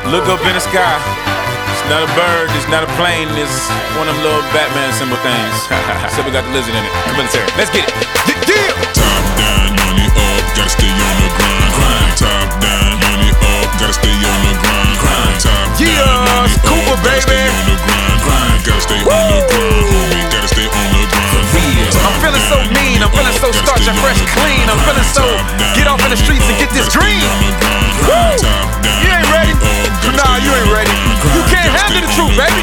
Look up in the sky. It's not a bird, it's not a plane, it's one of them little Batman symbol things. So we got the lizard in it. Military. Let's get it. Yeah. Top down, money up, gotta stay on the grind. Top down, money up, gotta stay on the grind. Top down, money up, Cooper, gotta stay baby. on the grind. Gotta stay on the grind, homie, gotta stay on the grind. I'm feeling so mean, I'm feeling so starch and fresh clean. I'm feeling so get off in the streets and get this green. Woo! You ain't ready? Nah, you ain't ready. You can't handle the truth, baby.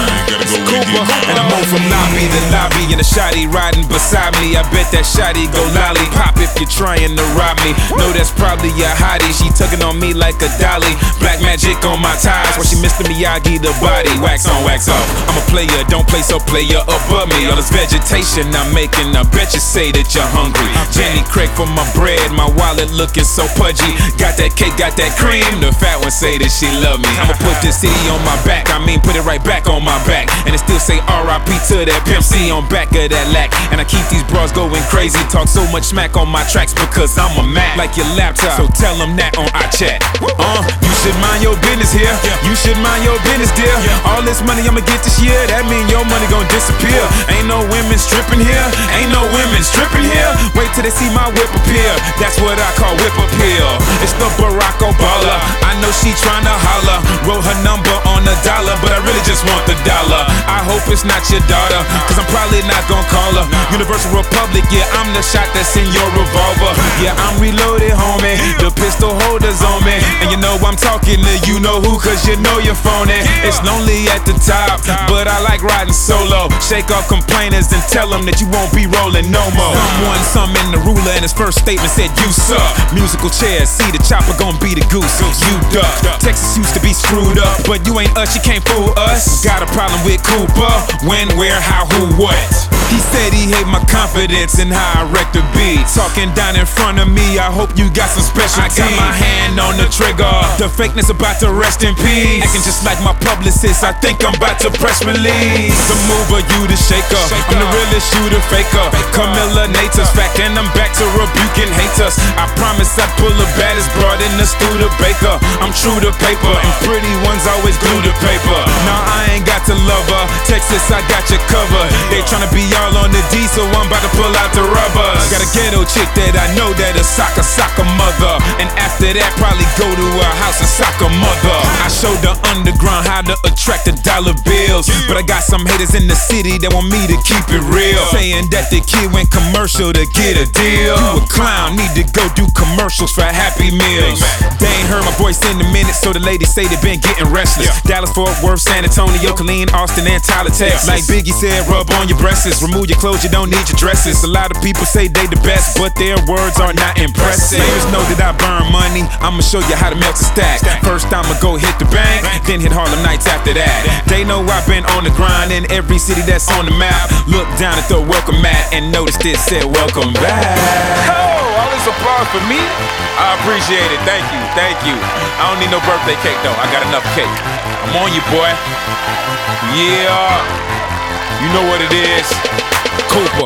Cooper, and I'm on from lobby to lobby, and a shotty riding beside me. I bet that shotty go lollipop if you're trying to rob me. No, that's probably a hottie. She tugging on me like a dolly. Black magic on my ties, while she Mr. Miyagi the body. Wax on, wax off. I'm a player, don't play so player above me. All this vegetation I'm making, I bet you say that you're hungry. Jenny Craig for my bread, my wallet looking so pudgy. Got that cake, got that cream. The fat one say that she love me. I'ma put this city on my back, I mean put it right back on my back. And it still say R.I.P. to that Pimp C on back of that lack. And I keep these bras going crazy, talk so much smack on my tracks because I'm a Mac like your laptop. So tell them that on our chat. You should mind your business here. You should mind your business, dear. All this money I'ma get this year, that mean your money gon' disappear. Ain't no women stripping here, ain't no women stripping here. Wait till they see my whip appear. That's what I call whip appeal. It's the Barack Obama. I know she tryna holler, wrote her number on a dollar, but I really just want the dollar. I hope it's not your daughter, cause I'm probably not gon' call her. Universal Republic, yeah, I'm the shot that's in your revolver. Yeah, I'm reloaded, homie. The pistol holders on me, and you know I'm talking to you know who, cause you know you're phony. It's lonely at the top, but I like riding solo. Shake off complainers and tell them that you won't be rolling no more. Someone summoned the ruler, and his first statement said, you suck. Musical chairs, see the chopper gon' be the goose. You duck. Texas used to be screwed up, but you ain't us, you can't fool us. Got a problem with Cooper? When, where, how, who, what? He said he hate my confidence and how I wreck the beat. Talking down in front of me, I hope you got some special I got my hand on the trigger. The fakeness about to rest in peace. Acting just like my publicist, I think I'm about to press release. The mover, you the shaker. I'm the realest, you the faker. Camilla Nators, fact, and I'm back to rebuking haters. I promise I pull the baddest broad in the Studebaker. I'm true to paper, and pretty ones always glue the paper. Nah, I ain't got to love her. Texas, I got you covered. They tryna be all on the D, so I'm about to pull out the rubbers. Got a ghetto chick that I know that a soccer mother, and after that probably go to her house and soccer mother. I showed the underground how to attract the dollar bills, but I got some haters in the city that want me to keep it real, saying that the kid went commercial to get a deal. You a clown, need to go do commercials for Happy Meals. They ain't heard my voice in a minute, so the ladies say they been getting restless. Dallas, Fort Worth, San Antonio, Killeen, Austin, and Tyler, Texas. Like Biggie said, rub on your breasts, remove your clothes, you don't need your dresses. A lot of people say they the best, but their words are not impressive. Haters know that I burn money, I'ma show you how to melt a stack. First I'ma go hit the bank, then hit Harlem Nights after that. They know I've been on the grind in every city that's on the map. Look down at the welcome mat and notice it said welcome back. Oh, all this applause for me? I appreciate it, thank you, thank you. I don't need no birthday cake though, I got enough cake. I'm on you, boy. Yeah, you know what it is. Cooper.